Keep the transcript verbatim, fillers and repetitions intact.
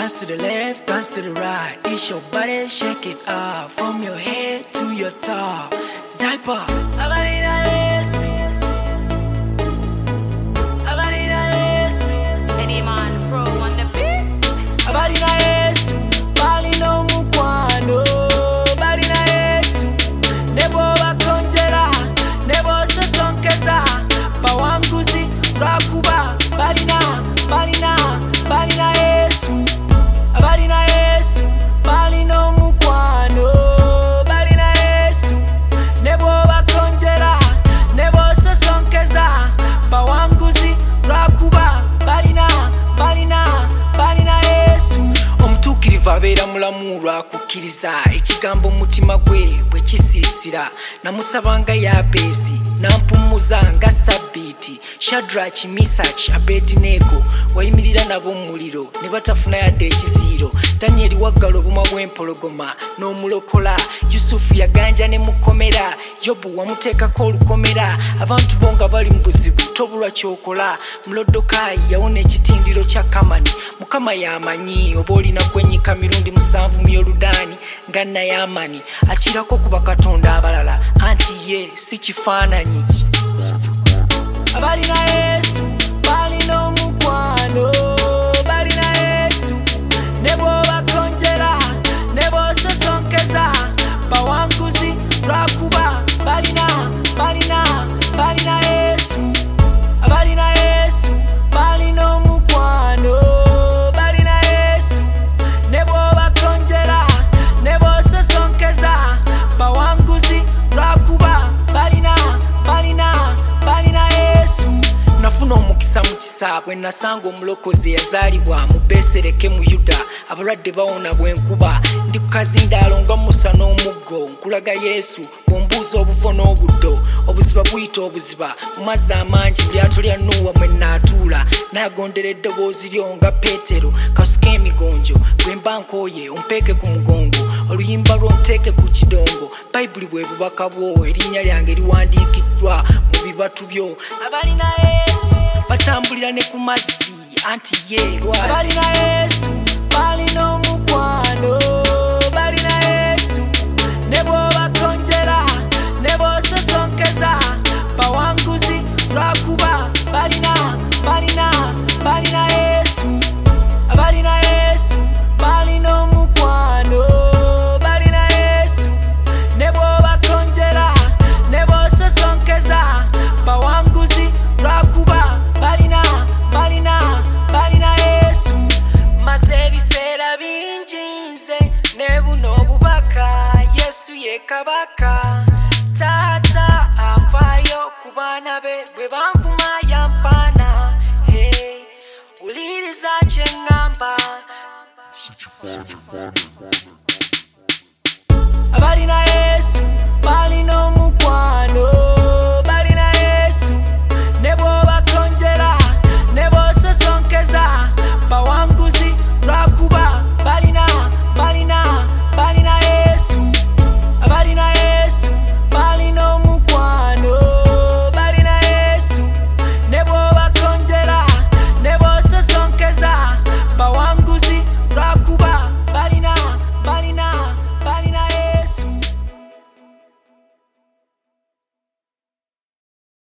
Dance to the left, dance to the right. It's your body, shake it up from your head to your toe. Zyper, Abalina Yesu, Abalina Yesu, Any man pro on the beats. Abalina Yesu, Balino Mukwano, Balina Yesu, Nebo Bakonjera, Nebo Sosonkeza, Bawanguzi, Rakuba, Balina, Balina, Balina Yesu, Balina Yesu, Balino Mukwano, Balina Yesu, Nebo Bakonjera, Nebo Sosonkeza, Bawanguzi, Rakuba, Balina, Balina, Balina Yesu. Omutuukirivu abeera mulamu lwakukkiriza ekigambo mutima gwe bwe kisiisira. Namusaba nga Yabezi nampummuza nga Sabbiiti. Shadrach, Misach, Abednego wayimirira nabo mu muliro ne batafuna yadde ekiziiro. Danyeri waggala obumwa bw'empologoma n'omulokola. Yusufu yaganja ne mukomera. Yobu wamuteekako olukomera. Abantu bo nga bali mu buzibu tobulwa kyokola. Mulodokayi yawona ekitindiro kya Kamani. Mukama yamanyi oba olina kwenyika mirundi musanvu mu Yoludaani nga Nayamani akirako ku bakatonda abalala anti ye si kifaananyi. Balina Yesu, balina omukwano, balina Yesu, nebo bakonjera, nebo sosonkeza, bawanguzi, lwakuba, balina, balina, balina Yesu, balina Yesu, balina omukwano, balina Yesu, nebo bakonjera, nebo sosonkeza, bawanguzi, lwakuba, balina, balina, balina Yesu. Nafuna omukisa mu kisa bwe nasanga omulokozi yazaalibwa mu Besereke mu Yuda. Abalwadde bawona bwenkuba ndi ku kazindaalo nga Musa n'omuggo. Nkulaga Yesu bw'ombuuza obuvo n'obuddo. Obuziba buyita obuziba mu mazzi amangi lyato lya Nuuwa mwe nnaatuula. Nagondera eddoboozi lyo nga Peetero kasuka emigonjo. Bwe mba nkooye ompeeke ku mugongo oluyimba lwonteeke ku kidongo. Bayibuli bwe bubaka bwo erinnya lyange liwandiikiddwa mu bibatu byo. Abalina Yesu batambulira ne ku mazzi anti ye lwazi. Balina Yesu balina omukwano, balina Yesu nebo bakonjera, nebo sosonkeza, bawanguzi lwakuba, balina, balina, balina Yesu, balina Yesu balina omukwano, balina Yesu nebo bakonjera, nebo sosonkeza, bawanguzi lwakuba, balina, balina, balina Yesu. Maze ebiseera bingi nze ne buno obubaka Yesu ye kabaka. Taata afaayo ku baana be bwe banvuma yampaana. Hey, wuliriza kye ŋŋamba. Balina Yesu balina